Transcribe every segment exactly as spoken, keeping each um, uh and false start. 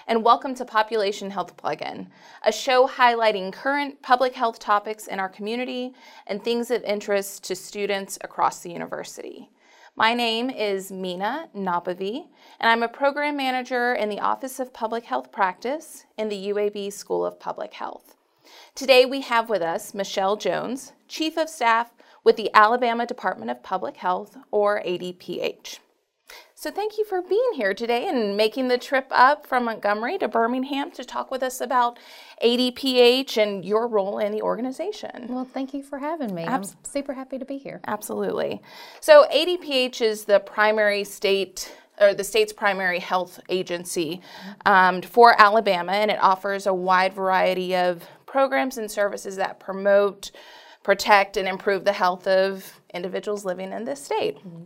and welcome to Population Health Plug-in, a show highlighting current public health topics in our community and things of interest to students across the university. My name is Mina Napavi, and I'm a program manager in the Office of Public Health Practice in the U A B School of Public Health. Today we have with us Michelle Jones, Chief of Staff with the Alabama Department of Public Health, or A D P H. So thank you for being here today and making the trip up from Montgomery to Birmingham to talk with us about A D P H and your role in the organization. Well, thank you for having me. Abs- I'm super happy to be here. Absolutely. So A D P H is the primary state or the state's primary health agency um, for Alabama, and it offers a wide variety of programs and services that promote, protect, and improve the health of individuals living in this state. Mm-hmm.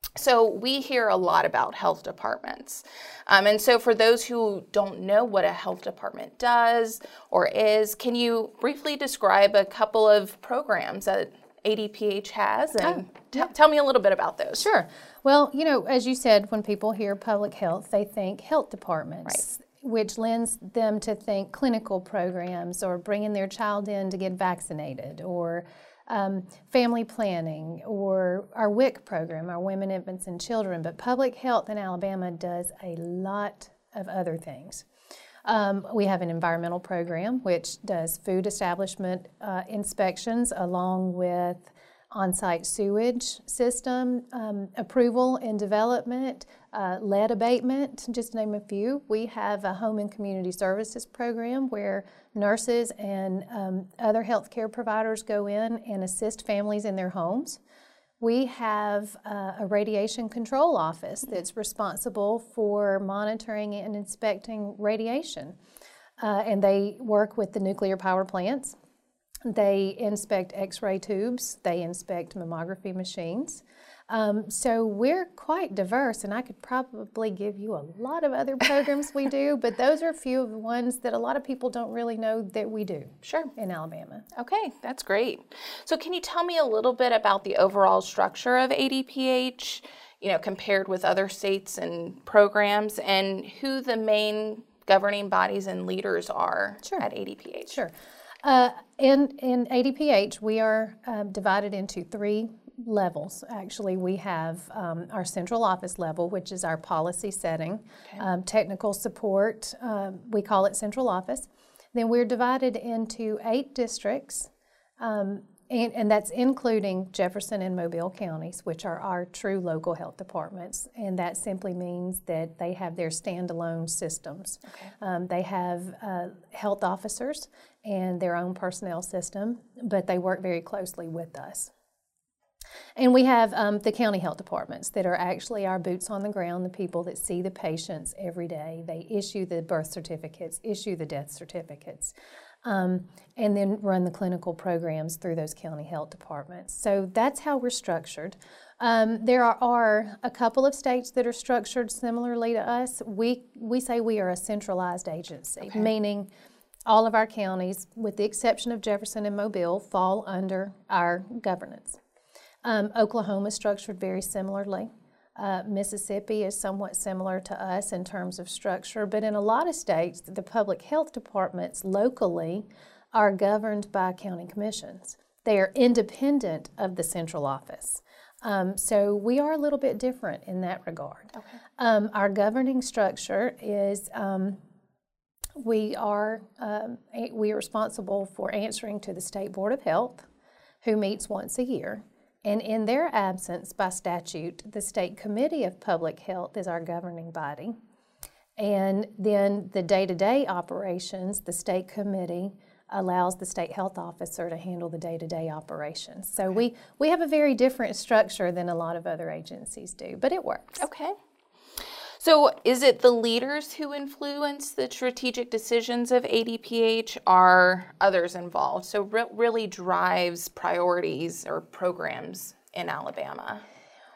So we hear a lot about health departments. Um, and so for those who don't know what a health department does or is, can you briefly describe a couple of programs that A D P H has and oh, t- yeah. tell me a little bit about those? Sure. Well, you know, as you said, when people hear public health, they think health departments. Right. Which lends them to think clinical programs or bringing their child in to get vaccinated or um, family planning or our W I C program, our Women, Infants, and Children. But public health in Alabama does a lot of other things. Um, we have an environmental program which does food establishment uh, inspections along with on-site sewage system um, approval and development, uh, lead abatement, just to name a few. We have a home and community services program where nurses and um, other healthcare providers go in and assist families in their homes. We have uh, a radiation control office that's responsible for monitoring and inspecting radiation, uh, and they work with the nuclear power plants. They inspect x-ray tubes, they inspect mammography machines. Um, so we're quite diverse, and I could probably give you a lot of other programs we do, but those are a few of the ones that a lot of people don't really know that we do. Sure. In Alabama. Okay, that's great. So can you tell me a little bit about the overall structure of A D P H, you know, compared with other states and programs, and who the main governing bodies and leaders are sure. at A D P H? Sure. Uh, in, in A D P H, we are uh, divided into three levels. Actually, we have um, our central office level, which is our policy setting, okay. um, technical support, uh, we call it central office. Then we're divided into eight districts, um, and, and that's including Jefferson and Mobile counties, which are our true local health departments. And that simply means that they have their standalone systems. Okay. Um, they have uh, health officers and their own personnel system, but they work very closely with us. And we have um, the county health departments that are actually our boots on the ground, the people that see the patients every day. They issue the birth certificates, issue the death certificates, um, and then run the clinical programs through those county health departments. So that's how we're structured. Um, there are, are a couple of states that are structured similarly to us. We, we say we are a centralized agency, okay. meaning all of our counties, with the exception of Jefferson and Mobile, fall under our governance. Um, Oklahoma is structured very similarly. Uh, Mississippi is somewhat similar to us in terms of structure, but in a lot of states, the public health departments locally are governed by county commissions. They are independent of the central office. Um, so we are a little bit different in that regard. Okay. Um, our governing structure is um, we are um, we are responsible for answering to the State Board of Health, who meets once a year. And in their absence, by statute, the State Committee of Public Health is our governing body. And then the day-to-day operations, the State Committee allows the State Health Officer to handle the day-to-day operations. So okay. we, we have a very different structure than a lot of other agencies do, but it works. Okay. So is it the leaders who influence the strategic decisions of A D P H? Are others involved? So re- really drives priorities or programs in Alabama?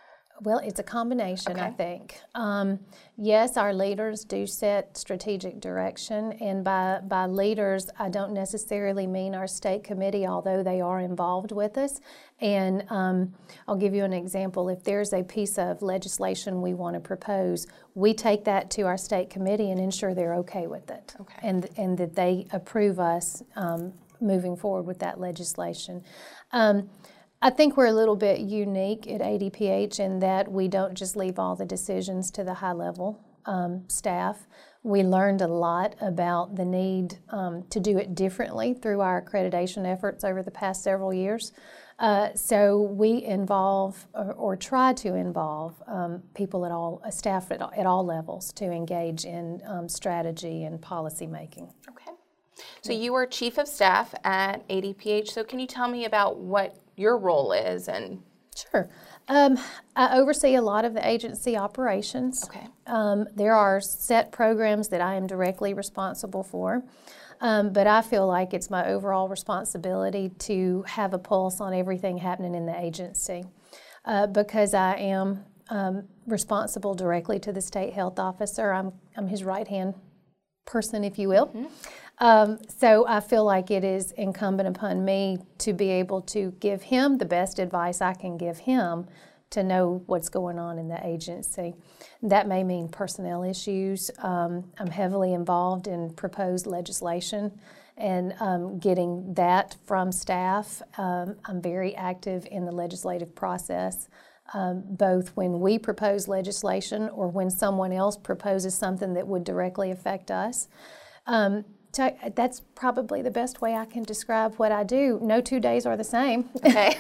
Well, it's a combination, Okay. I think. Um, yes, our leaders do set strategic direction, and by, by leaders, I don't necessarily mean our state committee, although they are involved with us. And um, I'll give you an example. If there's a piece of legislation we want to propose, we take that to our state committee and ensure they're okay with it, Okay. and, and that they approve us um, moving forward with that legislation. Um, I think we're a little bit unique at A D P H in that we don't just leave all the decisions to the high-level um, staff. We learned a lot about the need um, to do it differently through our accreditation efforts over the past several years. Uh, so we involve or, or try to involve um, people at all, uh, staff at, at all levels to engage in um, strategy and policy making. Okay. So you are chief of staff at A D P H. So can you tell me about what your role is? And Sure. Um, I oversee a lot of the agency operations. Okay. Um, there are set programs that I am directly responsible for, um, but I feel like it's my overall responsibility to have a pulse on everything happening in the agency uh, because I am um, responsible directly to the state health officer. I'm, I'm his right-hand person, if you will. Mm-hmm. Um, so I feel like it is incumbent upon me to be able to give him the best advice I can give him to know what's going on in the agency. That may mean personnel issues. Um, I'm heavily involved in proposed legislation and um, getting that from staff. Um, I'm very active in the legislative process, um, both when we propose legislation or when someone else proposes something that would directly affect us. Um, So that's probably the best way I can describe what I do. No two days are the same. Okay.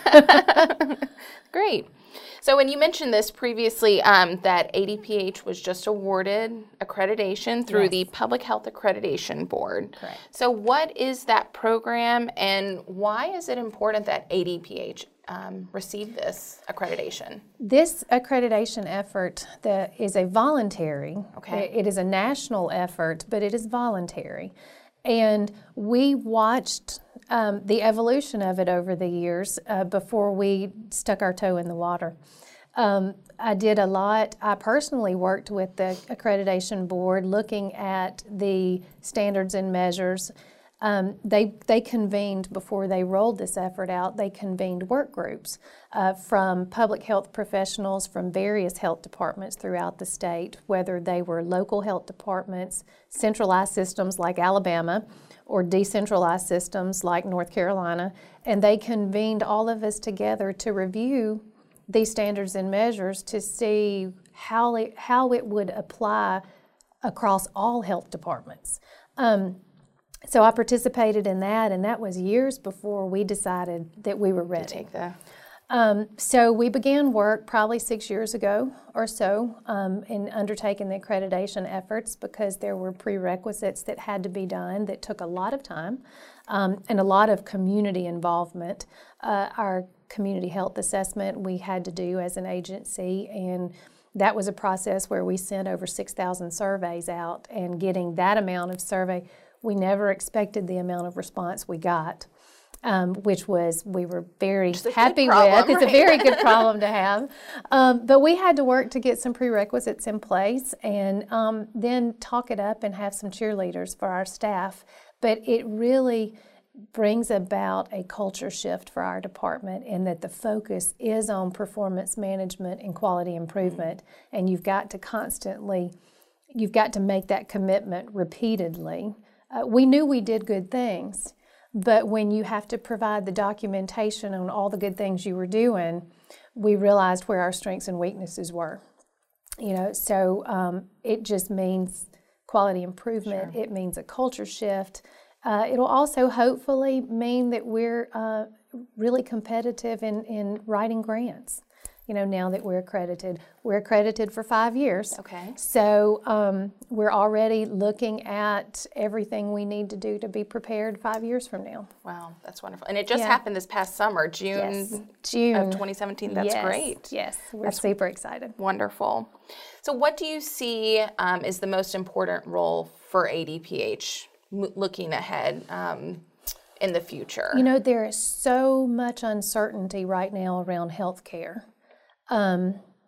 Great. So when you mentioned this previously, um, that A D P H was just awarded accreditation through Yes. the Public Health Accreditation Board. Correct. So what is that program, and why is it important that A D P H um, receive this accreditation? This accreditation effort that is a voluntary, Okay. it is a national effort, but it is voluntary. And we watched um, the evolution of it over the years uh, before we stuck our toe in the water. Um, I did a lot. I personally worked with the accreditation board looking at the standards and measures. Um, they, they convened, before they rolled this effort out, they convened work groups uh, from public health professionals from various health departments throughout the state, whether they were local health departments, centralized systems like Alabama, or decentralized systems like North Carolina, and they convened all of us together to review these standards and measures to see how it, how it would apply across all health departments. Um, So I participated in that, and that was years before we decided that we were ready. To take the Um, so we began work probably six years ago or so um, in undertaking the accreditation efforts because there were prerequisites that had to be done that took a lot of time um, and a lot of community involvement. Uh, our community health assessment we had to do as an agency, and that was a process where we sent over six thousand surveys out, and getting that amount of survey, we never expected the amount of response we got, um, which was we were very happy problem, with. It's right? a very good problem to have. Um, but we had to work to get some prerequisites in place and um, then talk it up and have some cheerleaders for our staff. But it really brings about a culture shift for our department in that the focus is on performance management and quality improvement, mm-hmm. and you've got to constantly, you've got to make that commitment repeatedly. Uh, we knew we did good things, but when you have to provide the documentation on all the good things you were doing, we realized where our strengths and weaknesses were. You know, so um, it just means quality improvement. Sure. It means a culture shift. Uh, it'll also hopefully mean that we're uh, really competitive in, in writing grants. You know, now that we're accredited. We're accredited for five years. Okay. So um, we're already looking at everything we need to do to be prepared five years from now. Wow, that's wonderful. And it just Yeah. happened this past summer, June, Yes. June of twenty seventeen. That's yes. great. Yes, we're That's super excited. Wonderful. So what do you see um, is the most important role for A D P H m- looking ahead um, in the future? You know, there is so much uncertainty right now around healthcare. Um,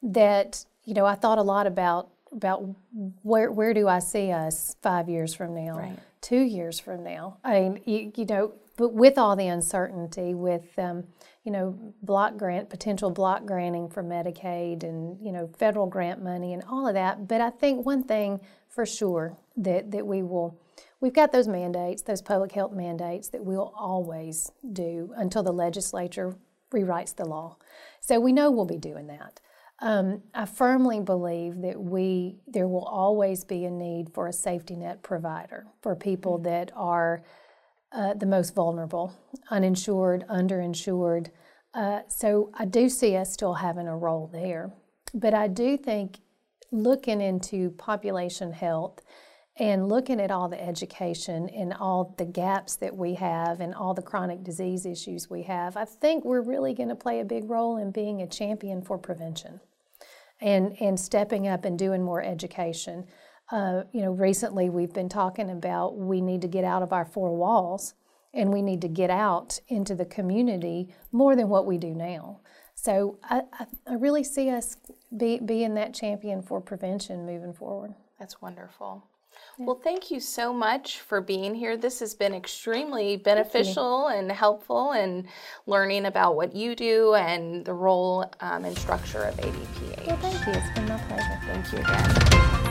that, you know, I thought a lot about about where where do I see us five years from now, Right. two years from now. I mean, you, you know, but with all the uncertainty, with um, you know, block grant, potential block granting for Medicaid, and you know, federal grant money, and all of that. But I think one thing for sure that that we will, we've got those mandates, those public health mandates that we'll always do until the legislature rewrites the law. So we know we'll be doing that. Um, I firmly believe that we there will always be a need for a safety net provider for people that are uh, the most vulnerable, uninsured, underinsured. Uh, so I do see us still having a role there. But I do think looking into population health and looking at all the education and all the gaps that we have and all the chronic disease issues we have, I think we're really going to play a big role in being a champion for prevention and, and stepping up and doing more education. Uh, you know, recently we've been talking about we need to get out of our four walls and we need to get out into the community more than what we do now. So I, I, I really see us be, being that champion for prevention moving forward. That's wonderful. Yeah. Well, thank you so much for being here. This has been extremely beneficial and helpful in learning about what you do and the role um, and structure of A D P H. Well, thank you. It's been my pleasure. Thank you again.